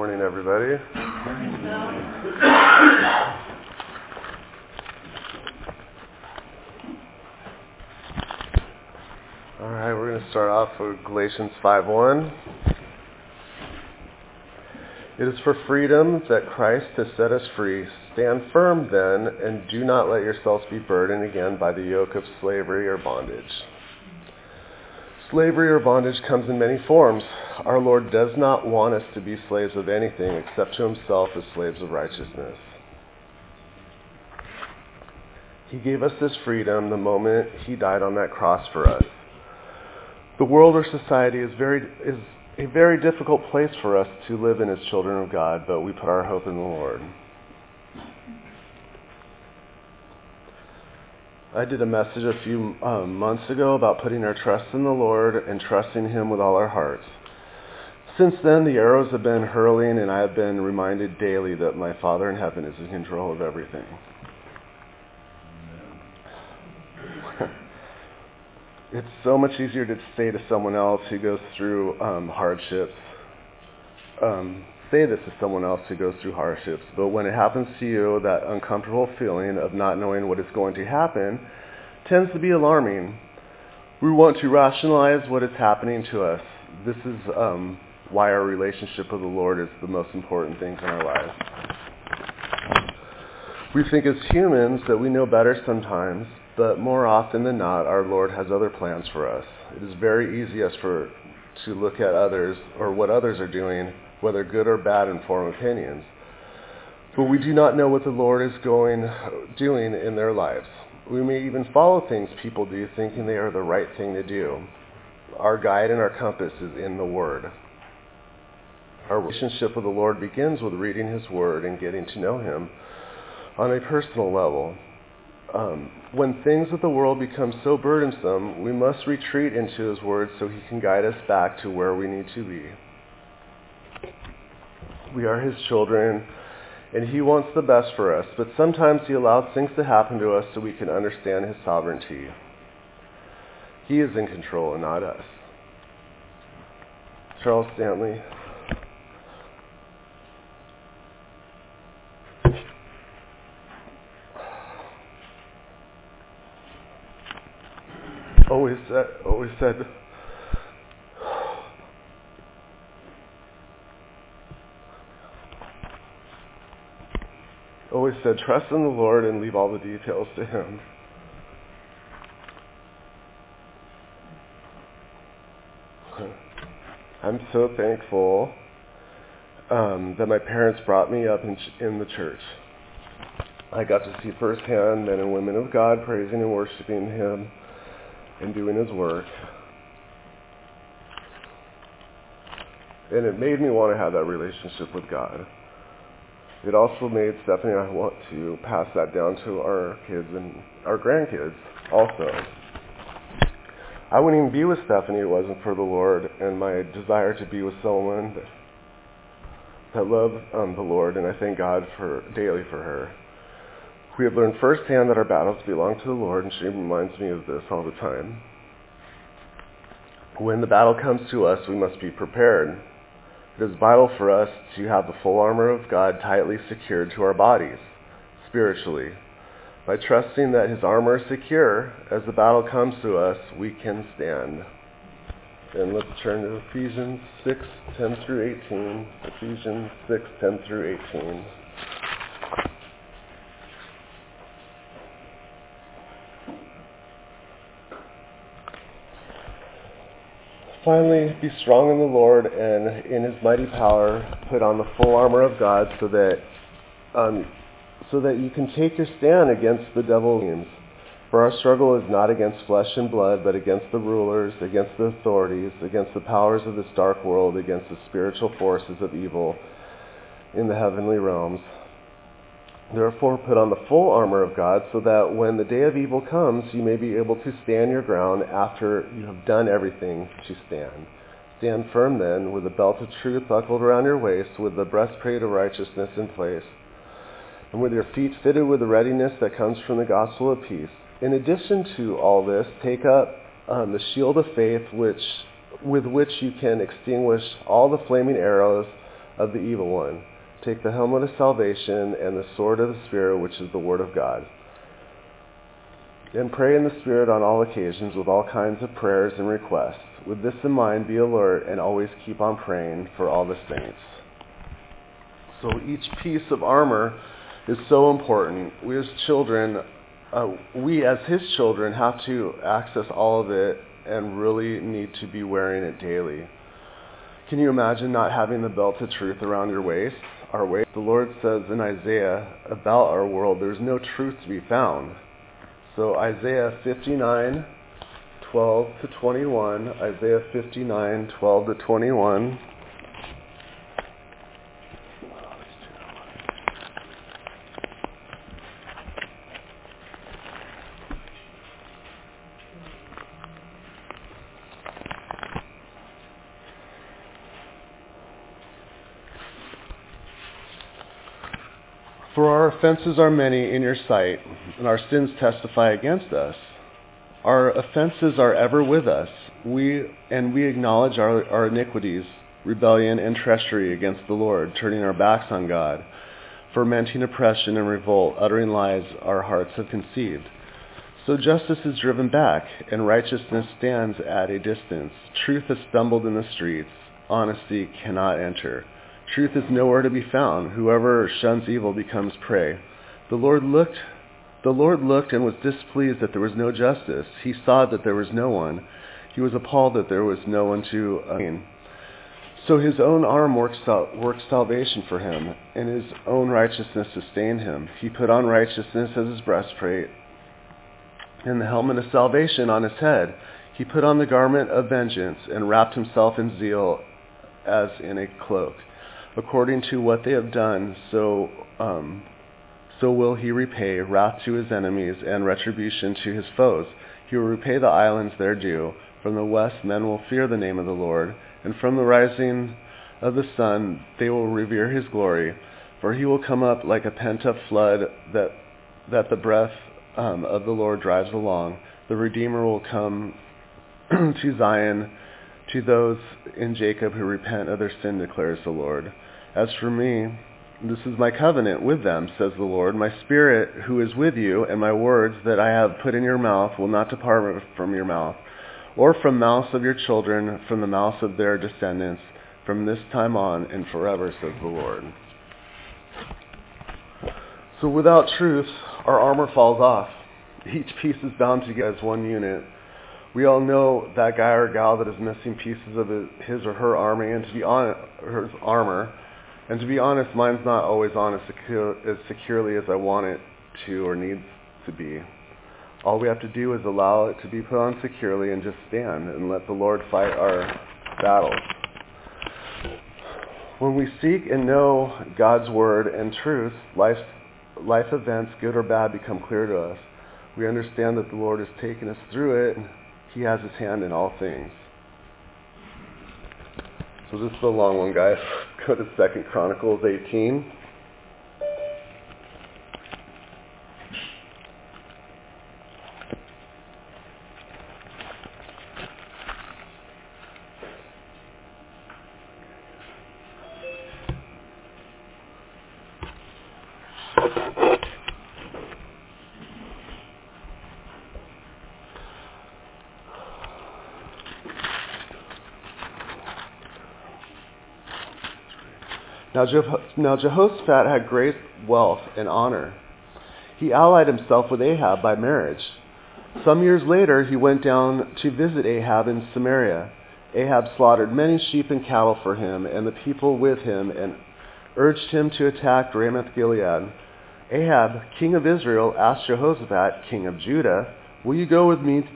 morning, everybody. All right, we're going to start off with Galatians 5:1. It is for freedom that Christ has set us free. Stand firm then, and do not let yourselves be burdened again by the yoke of slavery or bondage. Slavery or bondage comes in many forms. Our Lord does not want us to be slaves of anything except to himself as slaves of righteousness. He gave us this freedom the moment he died on that cross for us. The world or society is a very difficult place for us to live in as children of God, but we put our hope in the Lord. I did a message a few months ago about putting our trust in the Lord and trusting him with all our hearts. Since then, the arrows have been hurling, and I have been reminded daily that my Father in heaven is in control of everything. It's so much easier to say to someone else who goes through hardships, say this to someone else who goes through hardships, but when it happens to you, that uncomfortable feeling of not knowing what is going to happen tends to be alarming. We want to rationalize what is happening to us. This is why our relationship with the Lord is the most important thing in our lives. We think as humans that we know better sometimes, but more often than not, our Lord has other plans for us. It is very easy to look at others or what others are doing, whether good or bad, and form opinions. But we do not know what the Lord is doing in their lives. We may even follow things people do thinking they are the right thing to do. Our guide and our compass is in the Word. Our relationship with the Lord begins with reading his Word and getting to know him on a personal level. When things of the world become so burdensome, we must retreat into his Word so he can guide us back to where we need to be. We are his children, and he wants the best for us, but sometimes he allows things to happen to us so we can understand his sovereignty. He is in control and not us. Charles Stanley. Always said, trust in the Lord and leave all the details to him. I'm so thankful that my parents brought me up in the church. I got to see firsthand men and women of God praising and worshiping him and doing his work. And it made me want to have that relationship with God. It also made Stephanie and I want to pass that down to our kids and our grandkids also. I wouldn't even be with Stephanie if it wasn't for the Lord and my desire to be with someone that loved the Lord, and I thank God daily for her. We have learned firsthand that our battles belong to the Lord, and she reminds me of this all the time. When the battle comes to us, we must be prepared. It is vital for us to have the full armor of God tightly secured to our bodies, spiritually. By trusting that his armor is secure, as the battle comes to us, we can stand. And let's turn to Ephesians 6:10 through 18. Ephesians 6:10 through 18. Finally, be strong in the Lord and in his mighty power. Put on the full armor of God so that you can take your stand against the devil's. For our struggle is not against flesh and blood, but against the rulers, against the authorities, against the powers of this dark world, against the spiritual forces of evil in the heavenly realms. Therefore, put on the full armor of God so that when the day of evil comes, you may be able to stand your ground after you have done everything to stand. Stand firm then, with the belt of truth buckled around your waist, with the breastplate of righteousness in place, and with your feet fitted with the readiness that comes from the gospel of peace. In addition to all this, take up the shield of faith with which you can extinguish all the flaming arrows of the evil one. Take the helmet of salvation and the sword of the Spirit, which is the word of God. And pray in the Spirit on all occasions with all kinds of prayers and requests. With this in mind, be alert and always keep on praying for all the saints. So each piece of armor is so important. We as children, we as his children have to access all of it and really need to be wearing it daily. Can you imagine not having the belt of truth around your waist? Our waist. The Lord says in Isaiah about our world, there's no truth to be found. So Isaiah 59:12-21, Isaiah 59:12-21. For our offenses are many in your sight, and our sins testify against us. Our offenses are ever with us. We acknowledge our iniquities, rebellion, and treachery against the Lord, turning our backs on God, fomenting oppression and revolt, uttering lies our hearts have conceived. So justice is driven back, and righteousness stands at a distance. Truth has stumbled in the streets. Honesty cannot enter. Truth is nowhere to be found. Whoever shuns evil becomes prey. The Lord looked and was displeased that there was no justice. He saw that there was no one. He was appalled that there was no one to aid. So his own arm worked salvation for him, and his own righteousness sustained him. He put on righteousness as his breastplate, and the helmet of salvation on his head. He put on the garment of vengeance, and wrapped himself in zeal as in a cloak. According to what they have done, so will he repay wrath to his enemies and retribution to his foes. He will repay the islands their due. From the west men will fear the name of the Lord, and from the rising of the sun they will revere his glory. For he will come up like a pent-up flood that the breath of the Lord drives along. The Redeemer will come to Zion, to those in Jacob who repent of their sin, declares the Lord. As for me, this is my covenant with them, says the Lord. My Spirit who is with you, and my words that I have put in your mouth will not depart from your mouth, or from the mouths of your children, from the mouths of their descendants, from this time on and forever, says the Lord. So without truth, our armor falls off. Each piece is bound together as one unit. We all know that guy or gal that is missing pieces of his or her armor, and to be honest, mine's not always on as securely as I want it to or needs to be. All we have to do is allow it to be put on securely and just stand and let the Lord fight our battles. When we seek and know God's word and truth, life events, good or bad, become clear to us. We understand that the Lord has taken us through it, and he has his hand in all things. So this is a long one, guys. Go to 2 Chronicles 18. Now Jehoshaphat had great wealth and honor. He allied himself with Ahab by marriage. Some years later, he went down to visit Ahab in Samaria. Ahab slaughtered many sheep and cattle for him and the people with him and urged him to attack Ramoth-Gilead. Ahab, king of Israel, asked Jehoshaphat, king of Judah, "Will you go with me?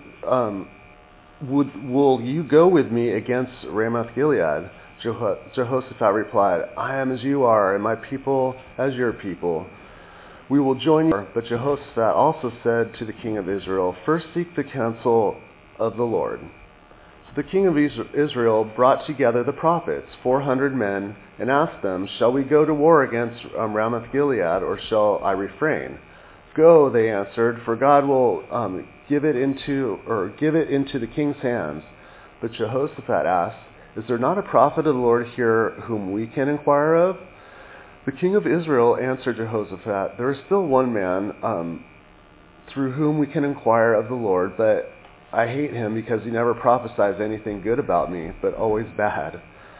Will you go with me against Ramoth-Gilead?" Jehoshaphat replied, "I am as you are, and my people as your people. We will join you." But Jehoshaphat also said to the king of Israel, "First seek the counsel of the Lord." So the king of Israel brought together the prophets, 400 men, and asked them, "Shall we go to war against Ramoth-Gilead, or shall I refrain?" "Go," they answered, "for God will give it into the king's hands." But Jehoshaphat asked, Is there not a prophet of the Lord here whom we can inquire of? The king of Israel answered Jehoshaphat, there is still one man through whom we can inquire of the Lord, but I hate him because he never prophesies anything good about me, but always bad.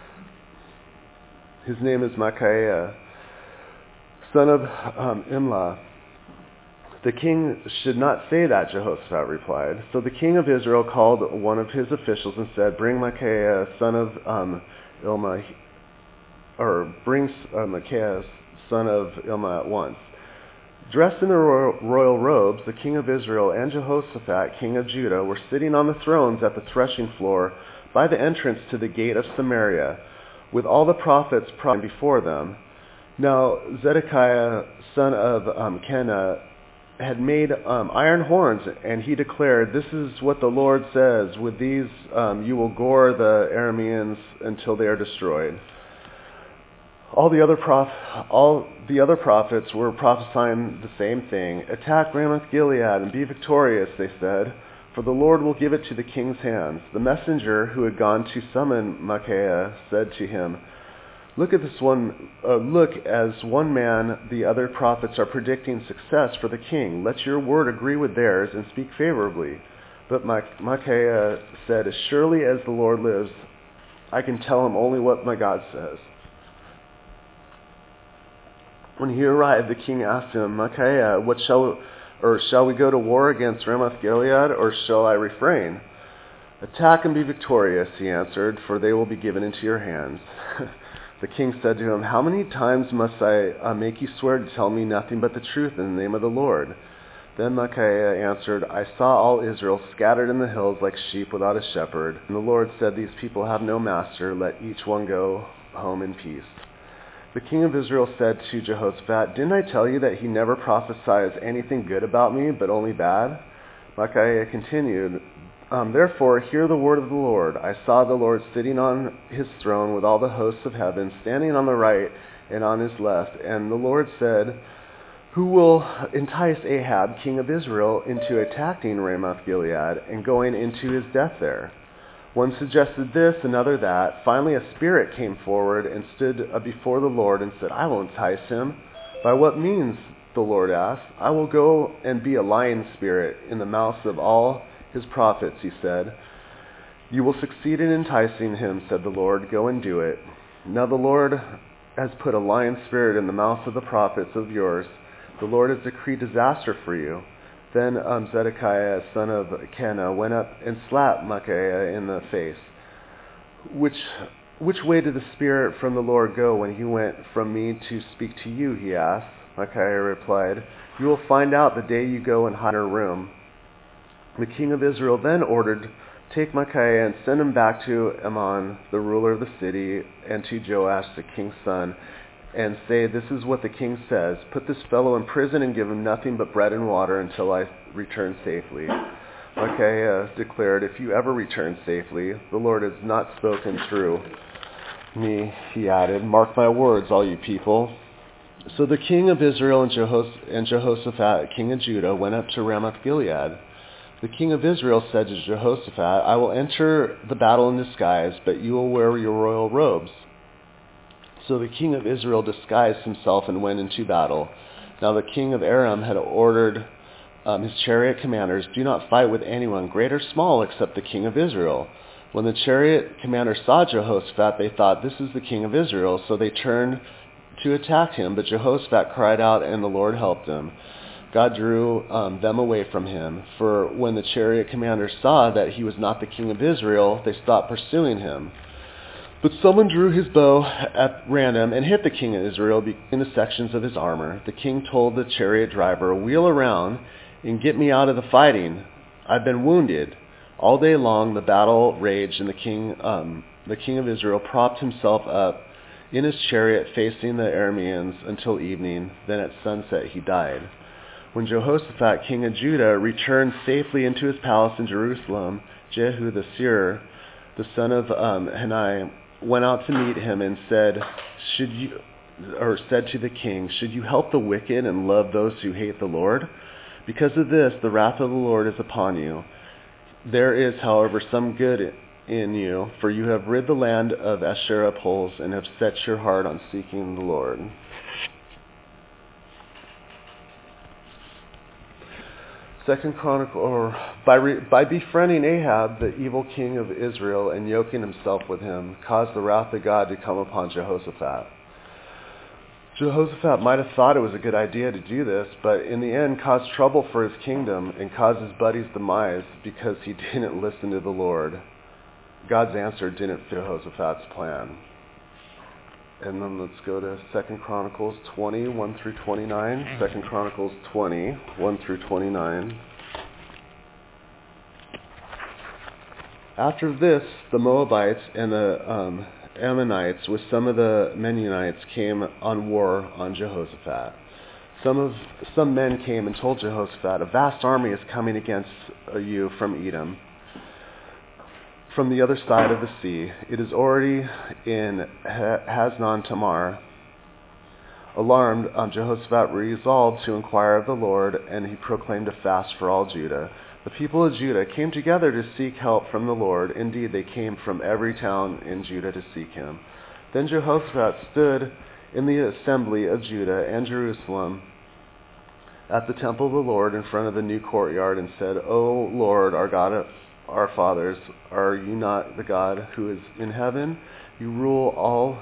His name is Micaiah, son of Imlah. The king should not say that, Jehoshaphat replied. So the king of Israel called one of his officials and said, bring Micaiah, son of Imlah, or bring Micaiah, son of Imlah at once. Dressed in their royal robes, the king of Israel and Jehoshaphat, king of Judah, were sitting on the thrones at the threshing floor by the entrance to the gate of Samaria, with all the prophets before them. Now Zedekiah, son of Kenah, had made iron horns, and he declared, this is what the Lord says, with these you will gore the Arameans until they are destroyed. All the other prophets were prophesying the same thing. Attack Ramoth-Gilead and be victorious, they said, for the Lord will give it to the king's hands. The messenger who had gone to summon Micaiah said to him, look as one man the other prophets are predicting success for the king. Let your word agree with theirs and speak favorably. But Micaiah said, as surely as the Lord lives, I can tell him only what my God says. When he arrived, the king asked him, Micaiah, shall we go to war against Ramoth-Gilead, or shall I refrain? Attack and be victorious, he answered, for they will be given into your hands. The king said to him, how many times must I make you swear to tell me nothing but the truth in the name of the Lord? Then Micaiah answered, I saw all Israel scattered in the hills like sheep without a shepherd. And the Lord said, these people have no master, let each one go home in peace. The king of Israel said to Jehoshaphat, didn't I tell you that he never prophesies anything good about me, but only bad? Micaiah continued, therefore hear the word of the Lord. I saw the Lord sitting on his throne with all the hosts of heaven, standing on the right and on his left. And the Lord said, who will entice Ahab, king of Israel, into attacking Ramoth-Gilead and going into his death there? One suggested this, another that. Finally a spirit came forward and stood before the Lord and said, I will entice him. By what means? The Lord asked. I will go and be a lion spirit in the mouths of all his prophets, he said. You will succeed in enticing him, said the Lord. Go and do it. Now the Lord has put a lion spirit in the mouths of the prophets of yours. The Lord has decreed disaster for you. Then Zedekiah, son of Kenah, went up and slapped Micaiah in the face. Which way did the Spirit from the Lord go when he went from me to speak to you, he asked. Micaiah replied, you will find out the day you go and hide in your room. The king of Israel then ordered, take Micaiah and send him back to Amon, the ruler of the city, and to Joash, the king's son, and say, this is what the king says, put this fellow in prison and give him nothing but bread and water until I return safely. Micaiah declared, if you ever return safely, the Lord has not spoken through me, he added. Mark my words, all you people. So the king of Israel and Jehoshaphat, king of Judah, went up to Ramoth-Gilead. The king of Israel said to Jehoshaphat, I will enter the battle in disguise, but you will wear your royal robes. So the king of Israel disguised himself and went into battle. Now the king of Aram had ordered his chariot commanders, do not fight with anyone, great or small, except the king of Israel. When the chariot commanders saw Jehoshaphat, they thought, this is the king of Israel. So they turned to attack him, but Jehoshaphat cried out, and the Lord helped him. God drew them away from him. For when the chariot commanders saw that he was not the king of Israel, they stopped pursuing him. But someone drew his bow at random and hit the king of Israel between the sections of his armor. The king told the chariot driver, wheel around and get me out of the fighting. I've been wounded. All day long the battle raged, and the king of Israel propped himself up in his chariot facing the Arameans until evening. Then at sunset he died. When Jehoshaphat, king of Judah, returned safely into his palace in Jerusalem, Jehu the seer, the son of Hanani, went out to meet him and said to the king, should you help the wicked and love those who hate the Lord? Because of this, the wrath of the Lord is upon you. There is, however, some good in you, for you have rid the land of Asherah poles and have set your heart on seeking the Lord. Second Chronicle, by befriending Ahab, the evil king of Israel, and yoking himself with him, caused the wrath of God to come upon Jehoshaphat. Jehoshaphat might have thought it was a good idea to do this, but in the end caused trouble for his kingdom and caused his buddy's demise because he didn't listen to the Lord. God's answer didn't fit Jehoshaphat's plan. And then let's go to 2 Chronicles 20, 1 through 29. 2 Chronicles 20, 1 through 29. After this, the Moabites and the Ammonites with some of the Mennonites came on war on Jehoshaphat. Some men came and told Jehoshaphat, "A vast army is coming against you from Edom, from the other side of the sea. It is already in Haznon Tamar." Alarmed, Jehoshaphat resolved to inquire of the Lord, and he proclaimed a fast for all Judah. The people of Judah came together to seek help from the Lord. Indeed, they came from every town in Judah to seek him. Then Jehoshaphat stood in the assembly of Judah and Jerusalem at the temple of the Lord in front of the new courtyard and said, "O Lord, our God of our fathers, are you not the God who is in heaven? You rule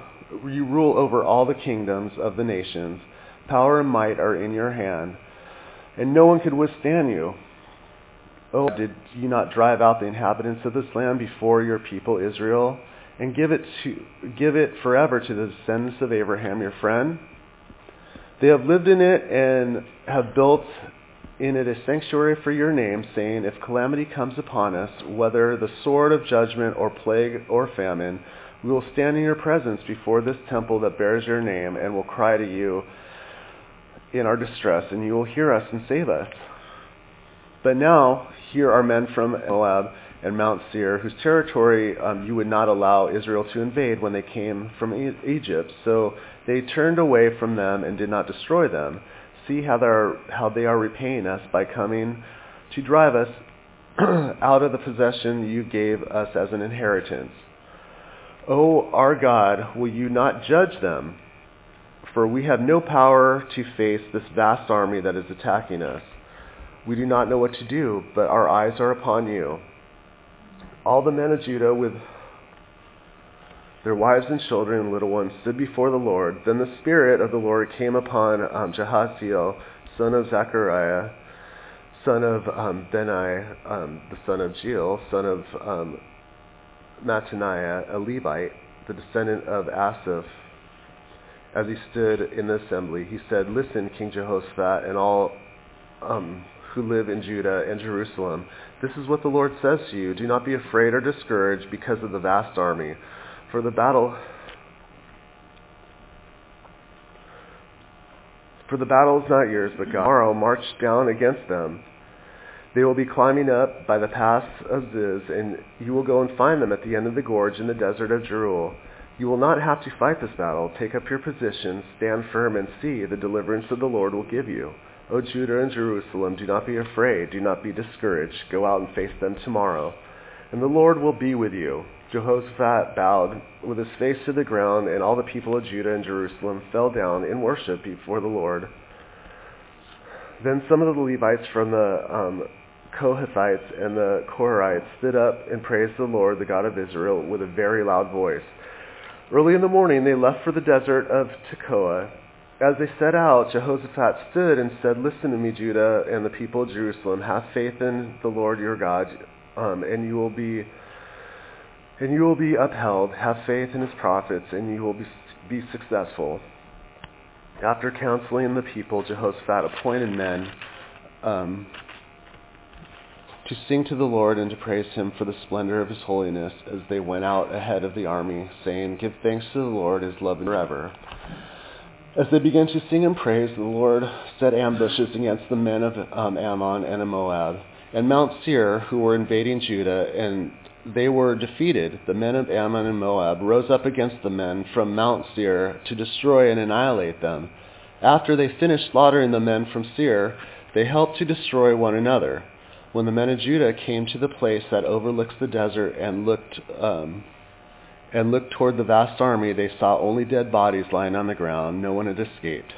over all the kingdoms of the nations. Power and might are in your hand, and no one could withstand you. Oh, did you not drive out the inhabitants of this land before your people Israel, and give it forever to the descendants of Abraham your friend? They have lived in it and have built in it a sanctuary for your name, saying, if calamity comes upon us, whether the sword of judgment or plague or famine, we will stand in your presence before this temple that bears your name, and will cry to you in our distress, and you will hear us and save us. But now, here are men from Moab and Mount Seir, whose territory you would not allow Israel to invade when they came from Egypt. So they turned away from them and did not destroy them. See how they are repaying us by coming to drive us out of the possession you gave us as an inheritance. O our God, will you not judge them? For we have no power to face this vast army that is attacking us. We do not know what to do, but our eyes are upon you." All the men of Judah with their wives and children and little ones stood before the Lord. Then the Spirit of the Lord came upon Jahaziel, son of Zechariah, son of Benai, the son of Jeiel, son of Mattaniah, a Levite, the descendant of Asaph. As he stood in the assembly, he said, "Listen, King Jehoshaphat, and all who live in Judah and Jerusalem. This is what the Lord says to you. Do not be afraid or discouraged because of the vast army. For the battle is not yours, but God. Tomorrow march down against them. They will be climbing up by the pass of Ziz, and you will go and find them at the end of the gorge in the desert of Jeruel. You will not have to fight this battle. Take up your positions, stand firm, and see the deliverance that the Lord will give you. O Judah and Jerusalem, do not be afraid, do not be discouraged. Go out and face them tomorrow, and the Lord will be with you." Jehoshaphat bowed with his face to the ground, and all the people of Judah and Jerusalem fell down in worship before the Lord. Then some of the Levites from the Kohathites and the Korahites stood up and praised the Lord, the God of Israel, with a very loud voice. Early in the morning they left for the desert of Tekoa. As they set out, Jehoshaphat stood and said, "Listen to me, Judah and the people of Jerusalem. Have faith in the Lord your God, and you will be upheld. Have faith in his prophets, and you will be successful." After counseling the people, Jehoshaphat appointed men to sing to the Lord and to praise him for the splendor of his holiness as they went out ahead of the army, saying, "Give thanks to the Lord, his love endures forever." As they began to sing and praise, the Lord set ambushes against the men of Ammon and of Moab and Mount Seir, who were invading Judah, and they were defeated. The men of Ammon and Moab rose up against the men from Mount Seir to destroy and annihilate them. After they finished slaughtering the men from Seir, they helped to destroy one another. When the men of Judah came to the place that overlooks the desert and looked toward the vast army, they saw only dead bodies lying on the ground. No one had escaped.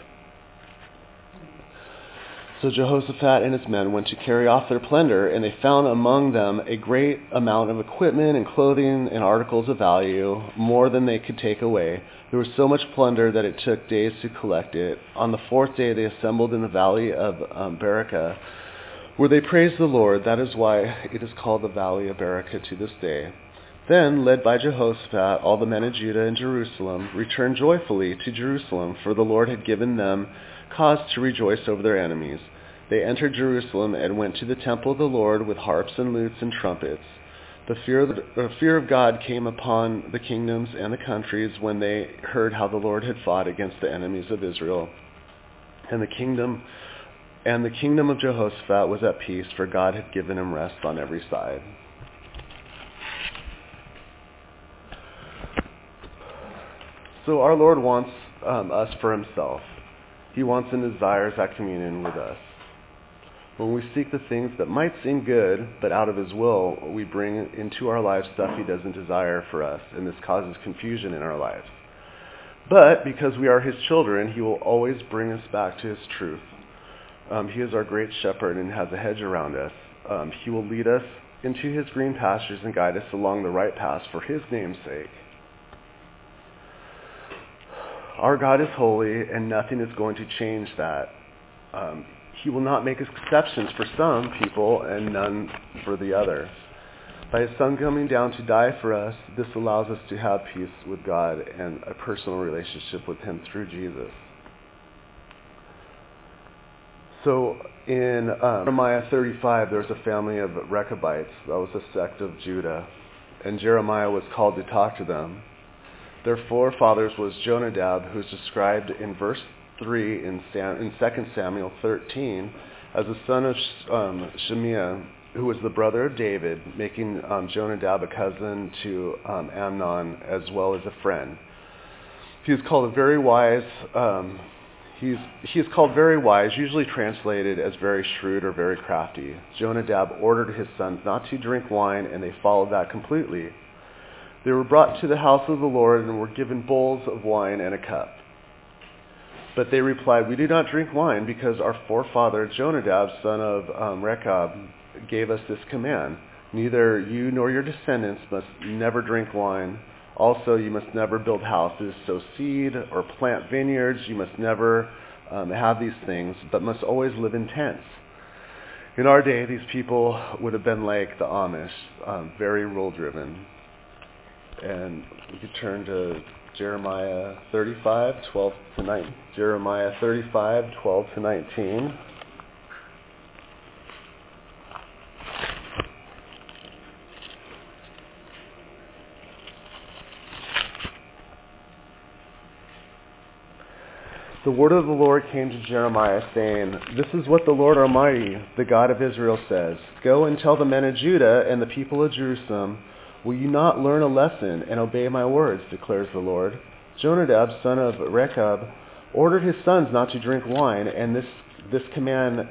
So Jehoshaphat and his men went to carry off their plunder, and they found among them a great amount of equipment and clothing and articles of value, more than they could take away. There was so much plunder that it took days to collect it. On the fourth day they assembled in the valley of Berachah, where they praised the Lord. That is why it is called the Valley of Berachah to this day. Then, led by Jehoshaphat, all the men of Judah and Jerusalem returned joyfully to Jerusalem, for the Lord had given them cause to rejoice over their enemies. They entered Jerusalem and went to the temple of the Lord with harps and lutes and trumpets. The fear of God came upon the kingdoms and the countries when they heard how the Lord had fought against the enemies of Israel. And the kingdom of Jehoshaphat was at peace, for God had given him rest on every side. So our Lord wants us for himself. He wants and desires that communion with us. When we seek the things that might seem good, but out of his will, we bring into our lives stuff he doesn't desire for us, and this causes confusion in our lives. But because we are his children, he will always bring us back to his truth. He is our great shepherd and has a hedge around us. He will lead us into his green pastures and guide us along the right paths for his name's sake. Our God is holy, and nothing is going to change that. He will not make exceptions for some people and none for the other. By his Son coming down to die for us, this allows us to have peace with God and a personal relationship with him through Jesus. So in Jeremiah 35, there was a family of Rechabites. That was a sect of Judah. And Jeremiah was called to talk to them. Their forefathers was Jonadab, who is described in verse 3 in 2 Samuel 13 as the son of Shemiah, who was the brother of David, making Jonadab a cousin to Amnon as well as a friend. He is called very wise. He is called very wise, usually translated as very shrewd or very crafty. Jonadab ordered his sons not to drink wine, and they followed that completely. They were brought to the house of the Lord and were given bowls of wine and a cup. But they replied, "We do not drink wine because our forefather Jonadab, son of Rechab, gave us this command. Neither you nor your descendants must never drink wine. Also, you must never build houses, sow seed, or plant vineyards. You must never have these things, but must always live in tents." In our day, these people would have been like the Amish, very rule-driven. And we could turn to Jeremiah 35, 12 to 19. Jeremiah 35, 12 to 19. The word of the Lord came to Jeremiah, saying, "This is what the Lord Almighty, the God of Israel, says. Go and tell the men of Judah and the people of Jerusalem, will you not learn a lesson and obey my words, declares the Lord? Jonadab, son of Rechab, ordered his sons not to drink wine, and this command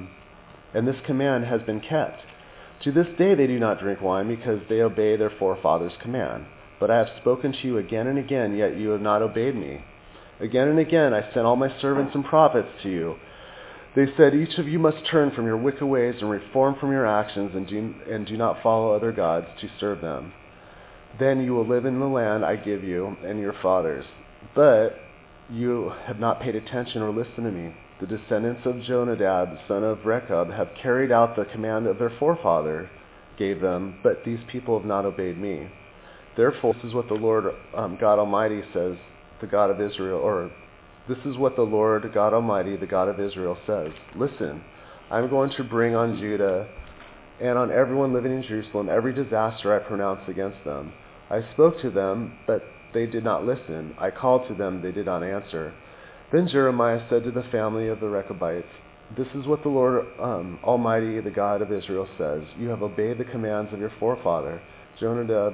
has been kept. To this day they do not drink wine, because they obey their forefathers' command. But I have spoken to you again and again, yet you have not obeyed me. Again and again I sent all my servants and prophets to you. They said, each of you must turn from your wicked ways and reform from your actions, and do not follow other gods to serve them. Then you will live in the land I give you and your fathers. But you have not paid attention or listened to me. The descendants of Jonadab, son of Rechab, have carried out the command of their forefather gave them, but these people have not obeyed me. Therefore, this is what the Lord God Almighty says, the God of Israel, or this is what the Lord God Almighty, the God of Israel, says. Listen, I'm going to bring on Judah and on everyone living in Jerusalem every disaster I pronounced against them. I spoke to them, but they did not listen. I called to them, they did not answer. Then Jeremiah said to the family of the Rechabites, this is what the Lord Almighty, the God of Israel, says. You have obeyed the commands of your forefather Jonadab,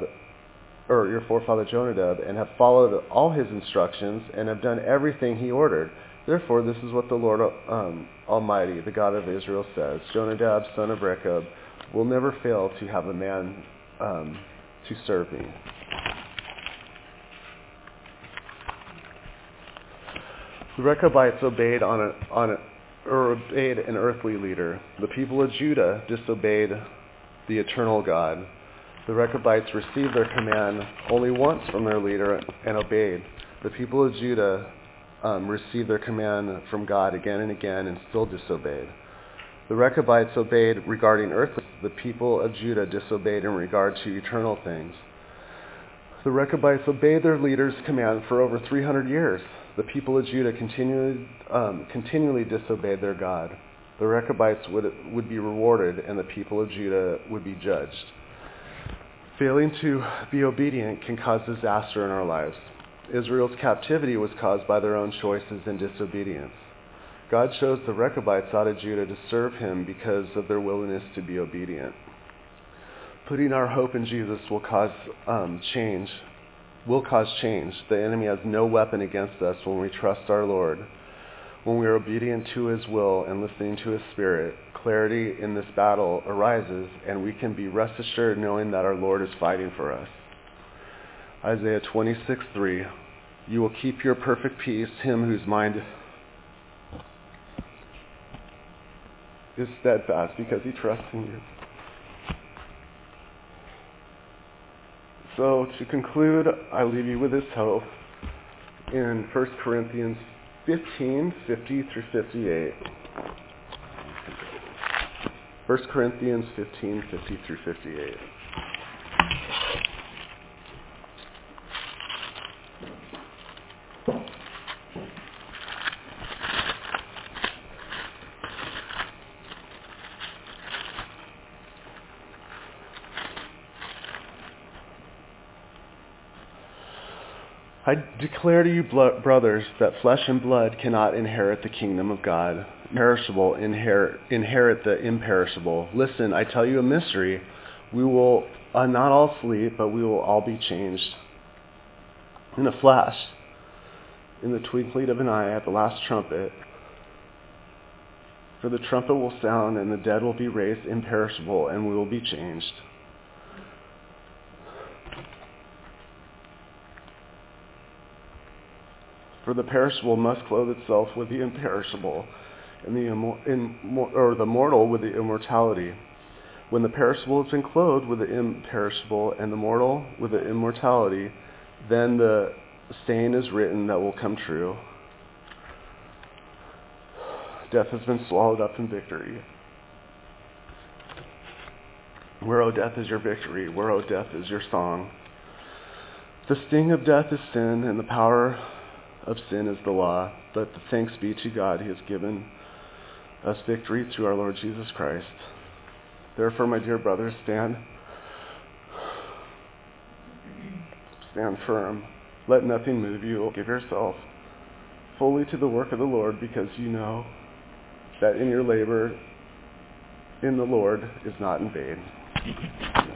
and have followed all his instructions, and have done everything he ordered. Therefore, this is what the Lord Almighty, the God of Israel, says. Jonadab, son of Rechab, will never fail to have a man to serve me. The Rechabites obeyed obeyed an earthly leader. The people of Judah disobeyed the eternal God. The Rechabites received their command only once from their leader and obeyed. The people of Judah received their command from God again and again and still disobeyed. The Rechabites obeyed regarding earthly. The people of Judah disobeyed in regard to eternal things. The Rechabites obeyed their leader's command for over 300 years. The people of Judah continually disobeyed their God. The Rechabites would be rewarded, and the people of Judah would be judged. Failing to be obedient can cause disaster in our lives. Israel's captivity was caused by their own choices and disobedience. God chose the Rechabites out of Judah to serve him because of their willingness to be obedient. Putting our hope in Jesus will cause change. The enemy has no weapon against us when we trust our Lord. When we are obedient to his will and listening to his Spirit, clarity in this battle arises, and we can be rest assured knowing that our Lord is fighting for us. Isaiah 26:3, you will keep your perfect peace, him whose mind is steadfast because he trusts in you. So to conclude, I leave you with this hope in 1 Corinthians 15:50-58. 1 Corinthians 15:50-58. I declare to you, brothers, that flesh and blood cannot inherit the kingdom of God. Perishable inherit the imperishable. Listen, I tell you a mystery. We will not all sleep, but we will all be changed. In a flash, in the twinkling of an eye, at the last trumpet. For the trumpet will sound, and the dead will be raised imperishable, and we will be changed. For the perishable must clothe itself with the imperishable, and the mortal with the immortality. When the perishable has been clothed with the imperishable, and the mortal with the immortality, then the saying is written that will come true. Death has been swallowed up in victory. Where, O death, is your victory? Where, O death, is your song? The sting of death is sin, and the power of sin is the law, but thanks be to God, he has given us victory through our Lord Jesus Christ. Therefore, my dear brothers, stand firm. Let nothing move you. Give yourself fully to the work of the Lord, because you know that in your labor in the Lord is not in vain.